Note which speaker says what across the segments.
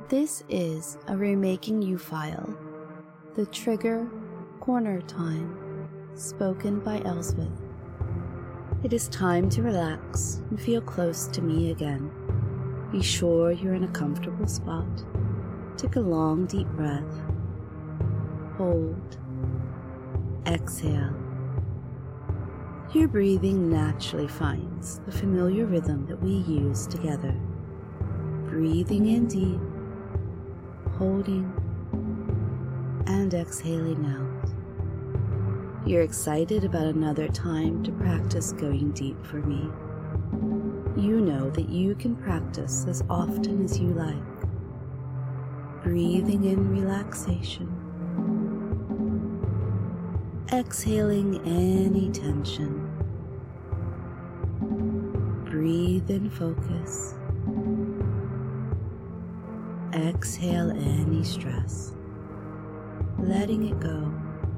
Speaker 1: This is a Remaking You file, the trigger corner time, spoken by Elswith. It is time to relax and feel close to me again. Be sure you're in a comfortable spot. Take a long, deep breath. Hold. Exhale. Your breathing naturally finds the familiar rhythm that we use together. Breathing in deep, holding, and exhaling out. You're excited about another time to practice going deep for me. You know that you can practice as often as you like. Breathing in relaxation. Exhaling any tension. Breathe in focus. Exhale any stress, letting it go.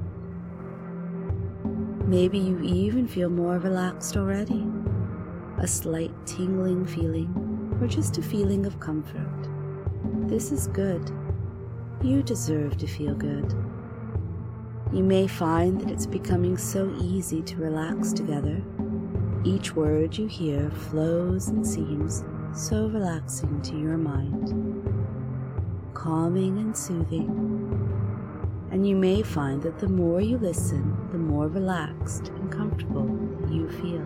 Speaker 1: Maybe you even feel more relaxed already, a slight tingling feeling, or just a feeling of comfort. This is good. You deserve to feel good. You may find that it's becoming so easy to relax together. Each word you hear flows and seems so relaxing to your mind, calming and soothing. And you may find that the more you listen, the more relaxed and comfortable you feel.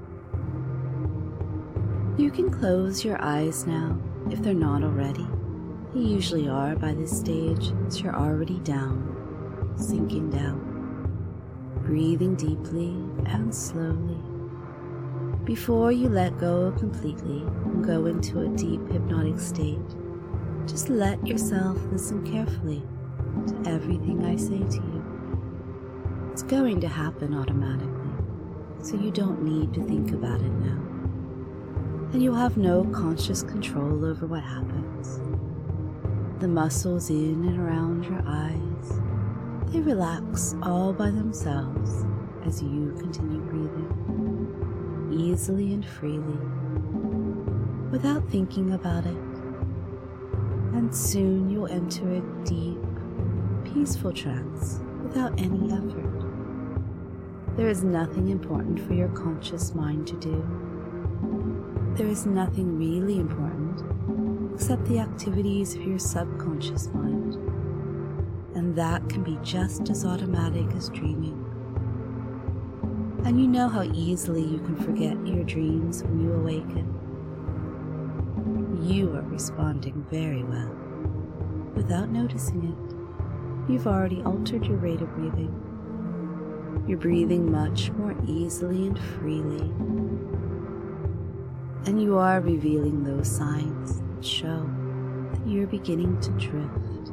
Speaker 1: You can close your eyes now if they're not already. They usually are by this stage, as you're already down, sinking down, breathing deeply and slowly. Before you let go completely and go into a deep hypnotic state, just let yourself listen carefully to everything I say to you. It's going to happen automatically, so you don't need to think about it now. And you'll have no conscious control over what happens. The muscles in and around your eyes, they relax all by themselves as you continue breathing, easily and freely, without thinking about it. And soon you'll enter a deep, peaceful trance without any effort. There is nothing important for your conscious mind to do. There is nothing really important except the activities of your subconscious mind, and that can be just as automatic as dreaming. And you know how easily you can forget your dreams when you awaken. You are responding very well. Without noticing it, you've already altered your rate of breathing. You're breathing much more easily and freely. And you are revealing those signs that show that you're beginning to drift.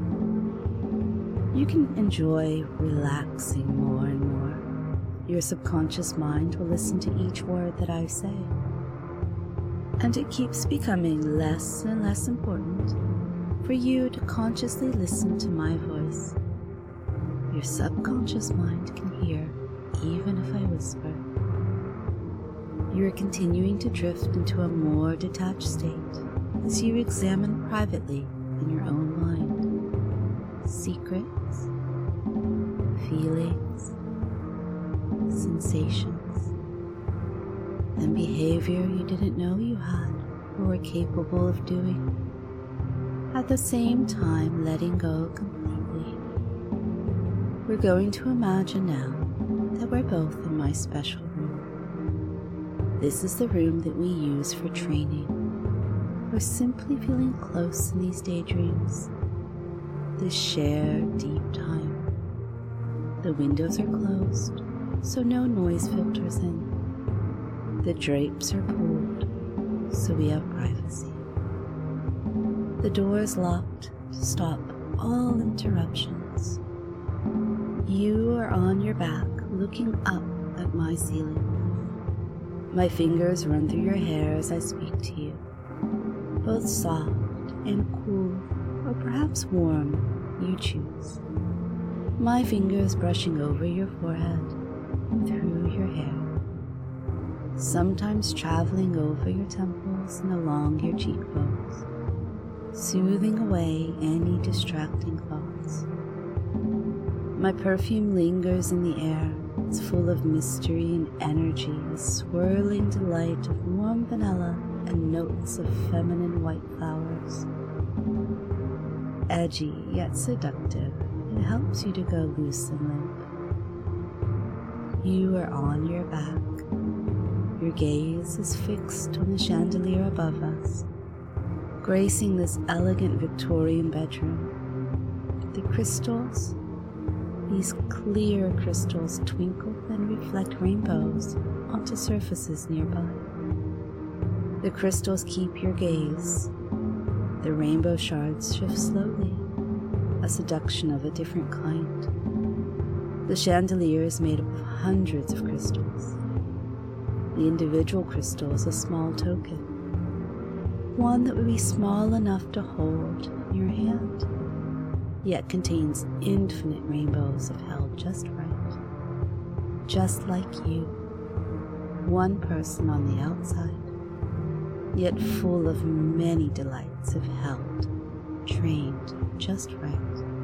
Speaker 1: You can enjoy relaxing more and more. Your subconscious mind will listen to each word that I say. And it keeps becoming less and less important for you to consciously listen to my voice. Your subconscious mind can hear even if I whisper. You are continuing to drift into a more detached state as you examine privately in your own mind secrets, feelings, sensations, and behavior you didn't know you had or were capable of doing. At the same time, letting go completely. We're going to imagine now that we're both in my special room. This is the room that we use for training. We're simply feeling close in these daydreams, this shared deep time. The windows are closed, so no noise filters in. The drapes are pulled, so we have privacy. The door is locked to stop all interruptions. You are on your back, looking up at my ceiling. My fingers run through your hair as I speak to you, both soft and cool, or perhaps warm, you choose. My fingers brushing over your forehead and through your hair, sometimes traveling over your temples and along your cheekbones. soothing away any distracting thoughts. My perfume lingers in the air. It's full of mystery and energy, a swirling delight of warm vanilla and notes of feminine white flowers. Edgy yet seductive, it helps you to go loose and limp. You are on your back. Your gaze is fixed on the chandelier above us, gracing this elegant Victorian bedroom. The crystals, these clear crystals, twinkle and reflect rainbows onto surfaces nearby. The crystals keep your gaze. The rainbow shards shift slowly, a seduction of a different kind. The chandelier is made up of hundreds of crystals. The individual crystal is a small token, one that would be small enough to hold in your hand, yet contains infinite rainbows if held just right. Just like you, one person on the outside, yet full of many delights if held, trained just right.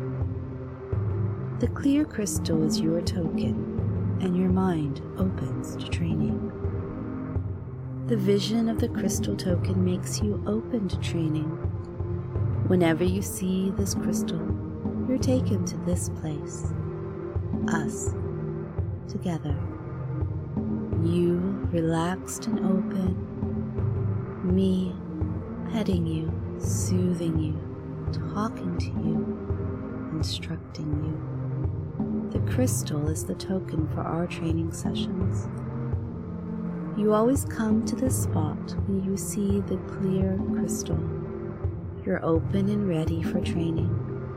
Speaker 1: The clear crystal is your token, and your mind opens to training. The vision of the crystal token makes you open to training. Whenever you see this crystal, you're taken to this place, us, together. You relaxed and open, me petting you, soothing you, talking to you, instructing you. The crystal is the token for our training sessions. You always come to this spot when you see the clear crystal. You're open and ready for training.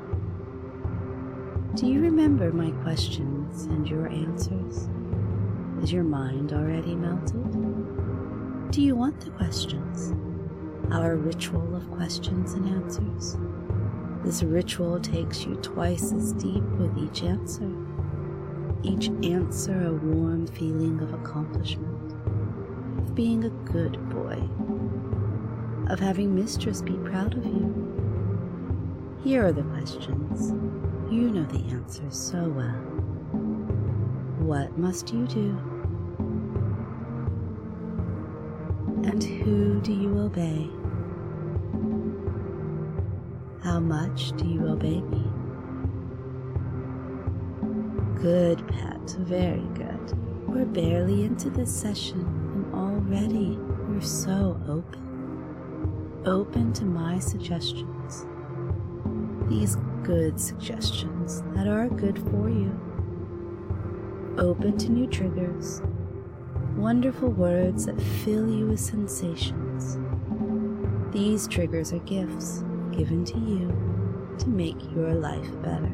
Speaker 1: Do you remember my questions and your answers? Is your mind already melted? Do you want the questions? Our ritual of questions and answers. This ritual takes you twice as deep with each answer. Each answer a warm feeling of accomplishment, of being a good boy, of having mistress be proud of you. Here are the questions. You know the answers so well. What must you do? And who do you obey? How much do you obey me? Good, pet, very good. We're barely into this session and already we're so open. Open to my suggestions. These good suggestions that are good for you. Open to new triggers. Wonderful words that fill you with sensations. These triggers are gifts given to you to make your life better.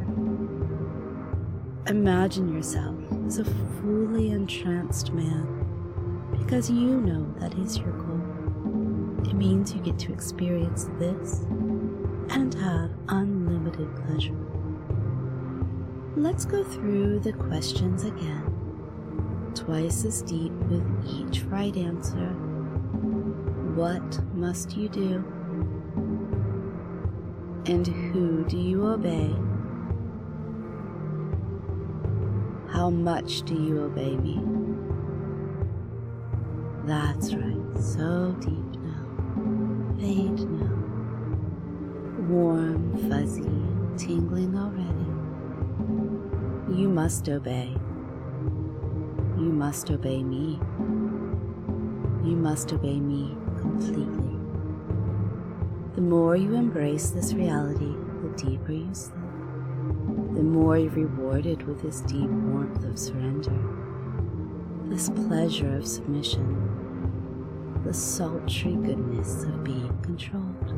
Speaker 1: Imagine yourself as a fully entranced man because you know that is your goal. It means you get to experience this and have unlimited pleasure. Let's go through the questions again, twice as deep with each right answer. What must you do? And who do you obey? How much do you obey me? That's right, so deep now. Fade now. Warm, fuzzy, tingling already. You must obey. You must obey me. You must obey me completely. The more you embrace this reality, the deeper you slip. The more you're rewarded with this deep warmth of surrender, this pleasure of submission, the sultry goodness of being controlled.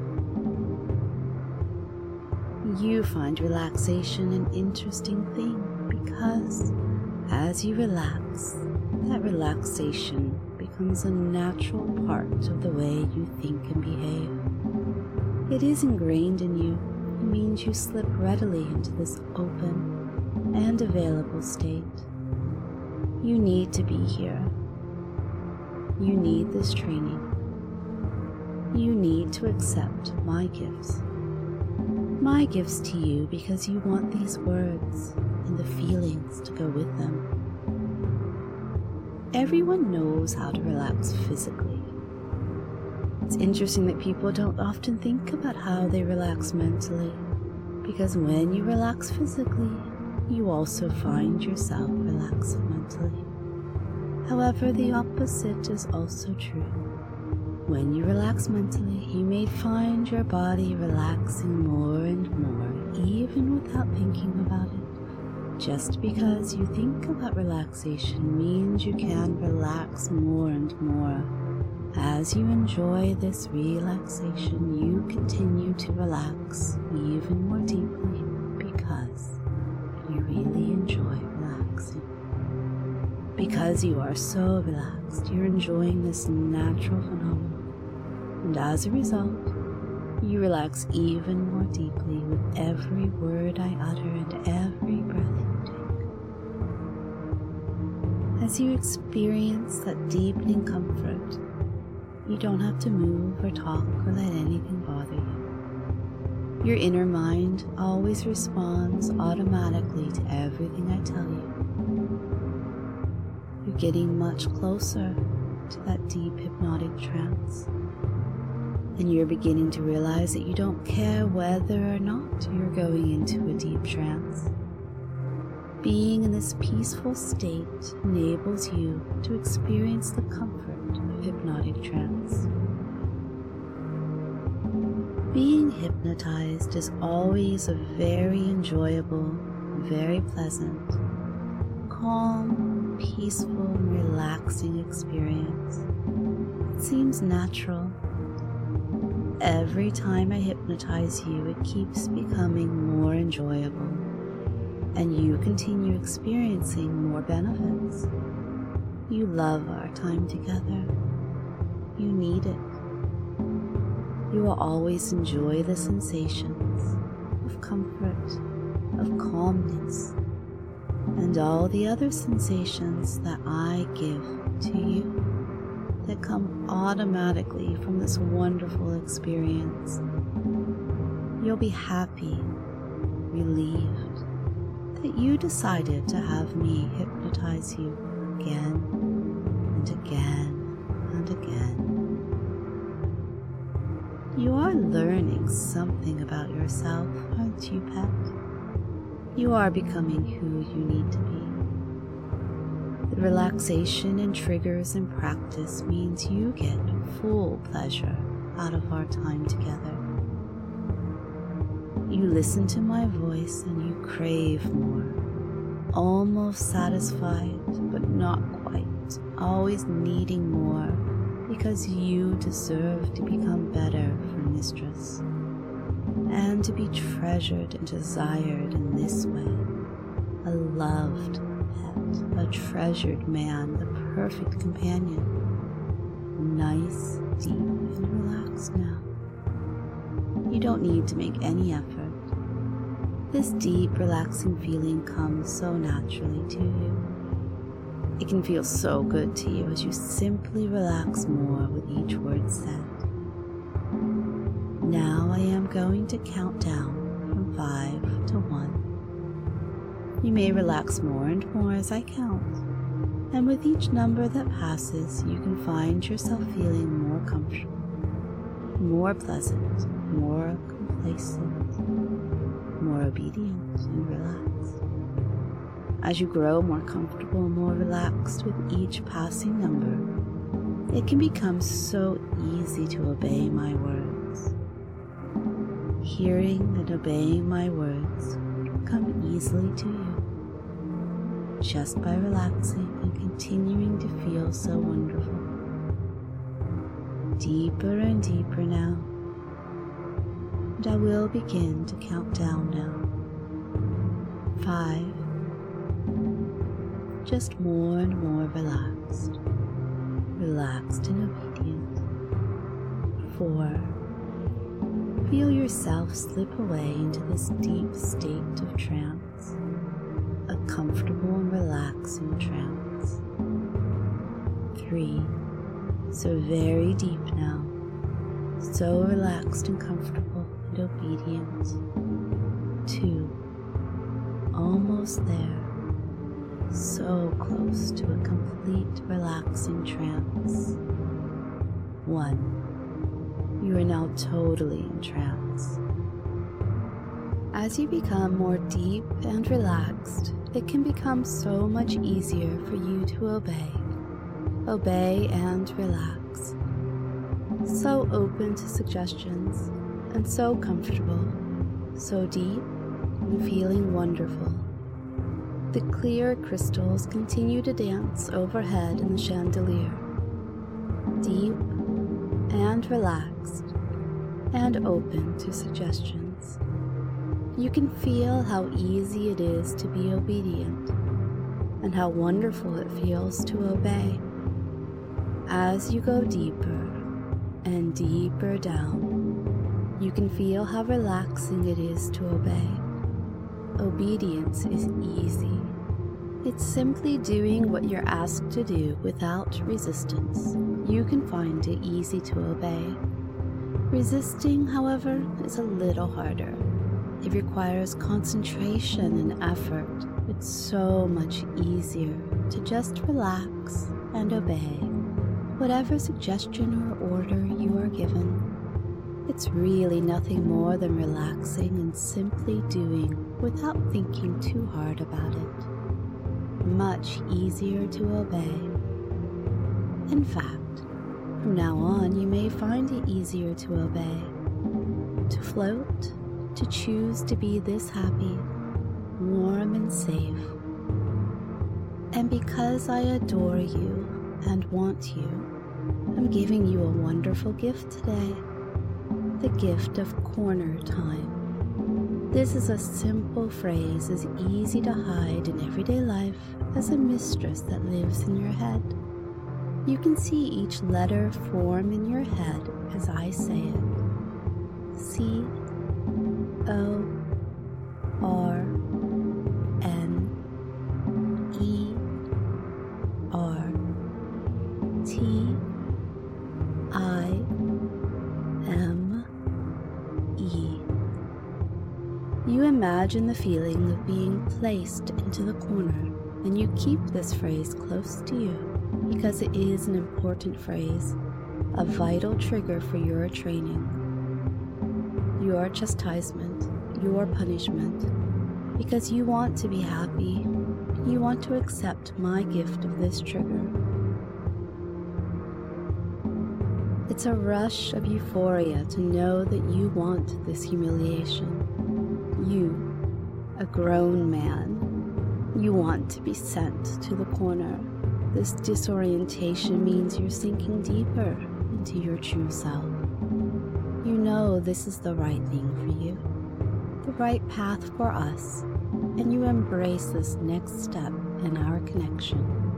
Speaker 1: You find relaxation an interesting thing because as you relax, that relaxation becomes a natural part of the way you think and behave. It is ingrained in you. It means you slip readily into this open and available state. You need to be here. You need this training. You need to accept my gifts. My gifts to you because you want these words and the feelings to go with them. Everyone knows how to relax physically. It's interesting that people don't often think about how they relax mentally, because when you relax physically, you also find yourself relaxed mentally. However, the opposite is also true. When you relax mentally, you may find your body relaxing more and more, even without thinking about it. Just because you think about relaxation means you can relax more and more. As you enjoy this relaxation, you continue to relax even more deeply because you really enjoy relaxing. Because you are so relaxed, you're enjoying this natural phenomenon. And as a result, you relax even more deeply with every word I utter and every breath you take. As you experience that deepening comfort, you don't have to move or talk or let anything bother you. Your inner mind always responds automatically to everything I tell you. You're getting much closer to that deep hypnotic trance. And you're beginning to realize that you don't care whether or not you're going into a deep trance. Being in this peaceful state enables you to experience the comfort of hypnotic trance. Being hypnotized is always a very enjoyable, very pleasant, calm, peaceful, and relaxing experience. It seems natural. Every time I hypnotize you, it keeps becoming more enjoyable, and you continue experiencing more benefits. You love our time together. You need it. You will always enjoy the sensations of comfort, of calmness, and all the other sensations that I give to you that come automatically from this wonderful experience. You'll be happy, relieved that you decided to have me hypnotize you again and again and again. You are learning something about yourself, aren't you, pet? You are becoming who you need to be. The relaxation and triggers and practice means you get full pleasure out of our time together. You listen to my voice and you crave more, almost satisfied, but not quite, always needing more, because you deserve to become better for Mistress, and to be treasured and desired in this way, a loved pet, a treasured man, the perfect companion, nice, deep, and relaxed now. You don't need to make any effort. This deep, relaxing feeling comes so naturally to you. It can feel so good to you as you simply relax more with each word said. Now I am going to count down from 5 to 1. You may relax more and more as I count, and with each number that passes, you can find yourself feeling more comfortable, more pleasant, more complacent, more obedient and relaxed. As you grow more comfortable and more relaxed with each passing number, it can become so easy to obey my words. Hearing and obeying my words come easily to you, just by relaxing and continuing to feel so wonderful. Deeper and deeper now, and I will begin to count down now. 5. Just more and more relaxed, relaxed and obedient. 4. Feel yourself slip away into this deep state of trance, a comfortable and relaxing trance. 3. So very deep now, so relaxed and comfortable and obedient. 2, almost there, so close to a complete relaxing trance. 1, you are now totally in trance. As you become more deep and relaxed, it can become so much easier for you to obey and relax. So open to suggestions and so comfortable, so deep and feeling wonderful. The clear crystals continue to dance overhead in the chandelier, deep and relaxed and open to suggestions. You can feel how easy it is to be obedient and how wonderful it feels to obey. As you go deeper and deeper down, you can feel how relaxing it is to obey. Obedience is easy. It's simply doing what you're asked to do without resistance. You can find it easy to obey. Resisting, however, is a little harder. It requires concentration and effort. It's so much easier to just relax and obey whatever suggestion or order you are given. It's really nothing more than relaxing and simply doing without thinking too hard about it. Much easier to obey. In fact, from now on you may find it easier to obey, to float, to choose to be this happy, warm and safe. And because I adore you and want you, I'm giving you a wonderful gift today, the gift of corner time. This is a simple phrase as easy to hide in everyday life as a mistress that lives in your head. You can see each letter form in your head as I say it. C O R N E R T I M E. You imagine the feeling of being placed into the corner, and you keep this phrase close to you because it is an important phrase, a vital trigger for your training. Your chastisement, your punishment, because you want to be happy, you want to accept my gift of this trigger. It's a rush of euphoria to know that you want this humiliation. You, a grown man, you want to be sent to the corner. This disorientation means you're sinking deeper into your true self. You know this is the right thing for you, the right path for us, and you embrace this next step in our connection.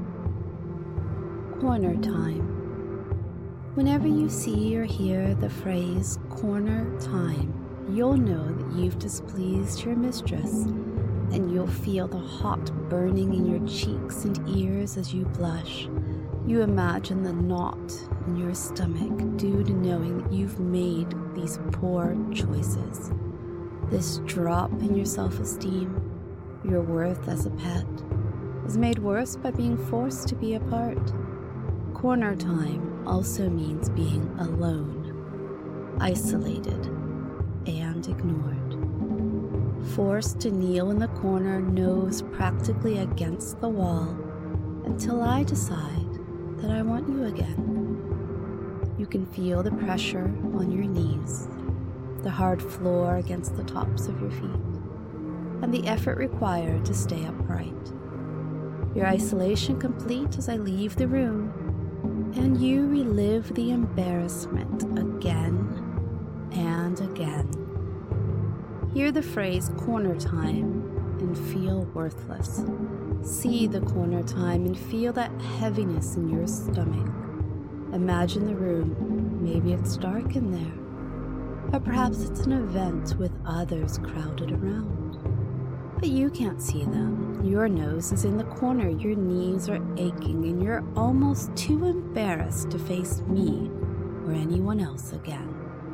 Speaker 1: Corner time. Whenever you see or hear the phrase corner time, you'll know that you've displeased your mistress, and you'll feel the hot burning in your cheeks and ears as you blush. You imagine the knot in your stomach due to knowing that you've made these poor choices. This drop in your self-esteem, your worth as a pet, is made worse by being forced to be apart. Corner time also means being alone, isolated, and ignored. Forced to kneel in the corner, nose practically against the wall, until I decide that I want you again. You can feel the pressure on your knees, the hard floor against the tops of your feet, and the effort required to stay upright. Your isolation complete as I leave the room, and you relive the embarrassment again and again. Hear the phrase corner time and feel worthless. See the corner time and feel that heaviness in your stomach. Imagine the room. Maybe it's dark in there. Or perhaps it's an event with others crowded around. But you can't see them. Your nose is in the corner, your knees are aching, and you're almost too embarrassed to face me or anyone else again.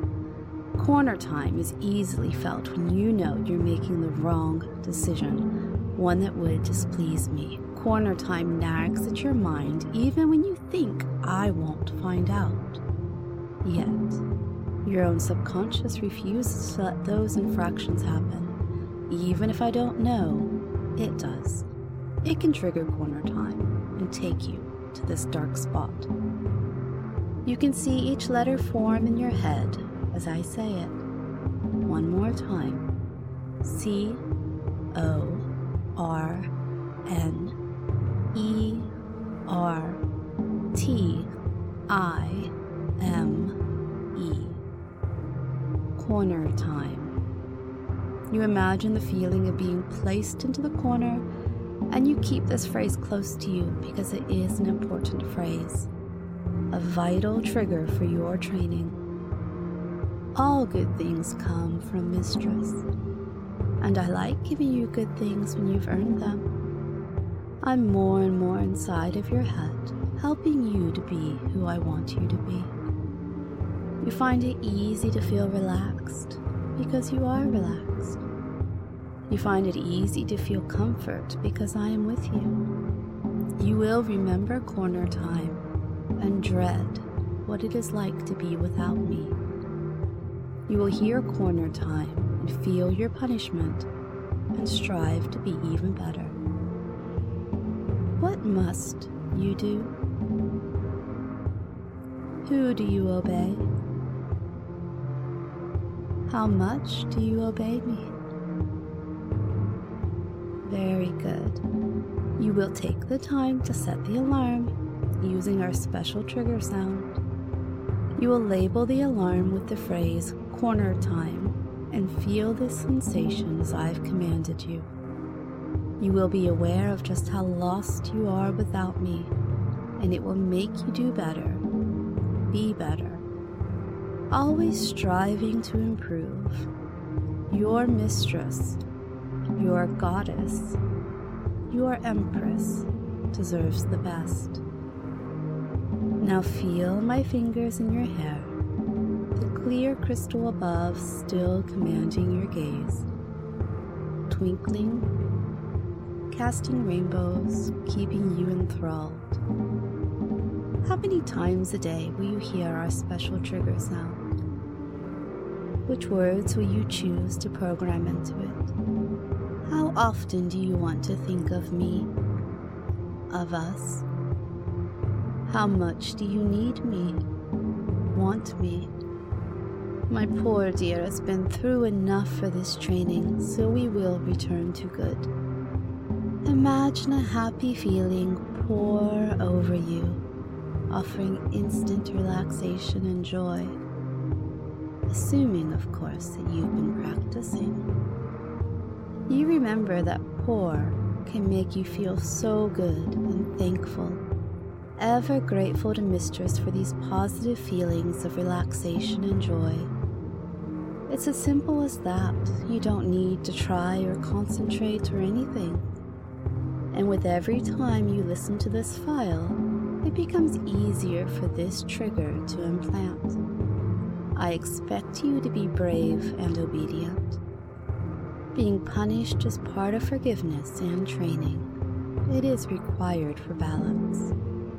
Speaker 1: Corner time is easily felt when you know you're making the wrong decision, one that would displease me. Corner time nags at your mind even when you think I won't find out. Yet, your own subconscious refuses to let those infractions happen. Even if I don't know, it does. It can trigger corner time and take you to this dark spot. You can see each letter form in your head as I say it. One more time. CORNERTIME. Corner time. You imagine the feeling of being placed into the corner, and you keep this phrase close to you because it is an important phrase, a vital trigger for your training. All good things come from Mistress, and I like giving you good things when you've earned them. I'm more and more inside of your head, helping you to be who I want you to be. You find it easy to feel relaxed because you are relaxed. You find it easy to feel comfort because I am with you. You will remember corner time and dread what it is like to be without me. You will hear corner time and feel your punishment and strive to be even better. What must you do? Who do you obey? How much do you obey me? Very good. You will take the time to set the alarm using our special trigger sound. You will label the alarm with the phrase corner time and feel the sensations I've commanded you. You will be aware of just how lost you are without me, and it will make you do better, be better, always striving to improve. Your mistress, your goddess, your empress deserves the best. Now feel my fingers in your hair, the clear crystal above still commanding your gaze, twinkling, casting rainbows, keeping you enthralled. How many times a day will you hear our special trigger sound? Which words will you choose to program into it? How often do you want to think of me, of us? How much do you need me, want me? My poor dear has been through enough for this training, so we will return to good. Imagine a happy feeling pour over you, offering instant relaxation and joy, assuming, of course, that you've been practicing. You remember that pour can make you feel so good and thankful, ever grateful to Mistress for these positive feelings of relaxation and joy. It's as simple as that. You don't need to try or concentrate or anything. And with every time you listen to this file, it becomes easier for this trigger to implant. I expect you to be brave and obedient. Being punished is part of forgiveness and training. It is required for balance.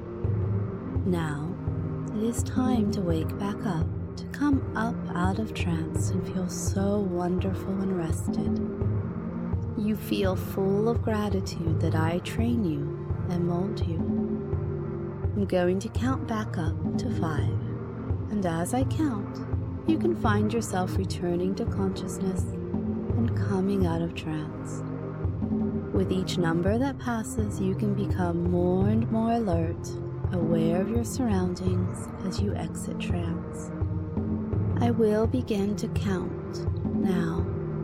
Speaker 1: Now, it is time to wake back up, to come up out of trance and feel so wonderful and rested. You feel full of gratitude that I train you and mold you. I'm going to count back up to 5, and as I count, you can find yourself returning to consciousness and coming out of trance. With each number that passes, you can become more and more alert, aware of your surroundings as you exit trance. I will begin to count now.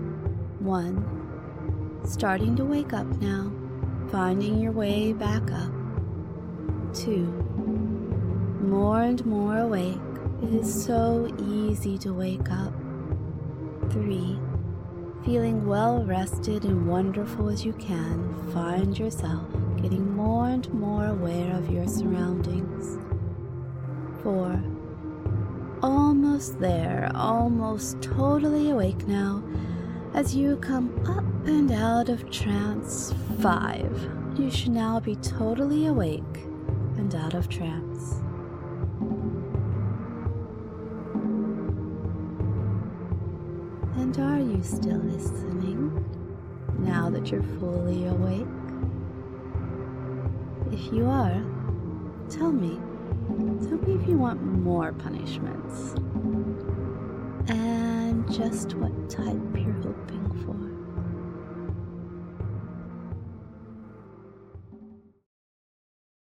Speaker 1: 1. Starting to wake up now, finding your way back up. 2. More and more awake. It is so easy to wake up. 3. Feeling well rested and wonderful as you can, find yourself getting more and more aware of your surroundings. 4. almost there, almost totally awake now. As you come up and out of trance, 5. You should now be totally awake and out of trance. And are you still listening now that you're fully awake? If you are, tell me if you want more punishments and just what type you're hoping for.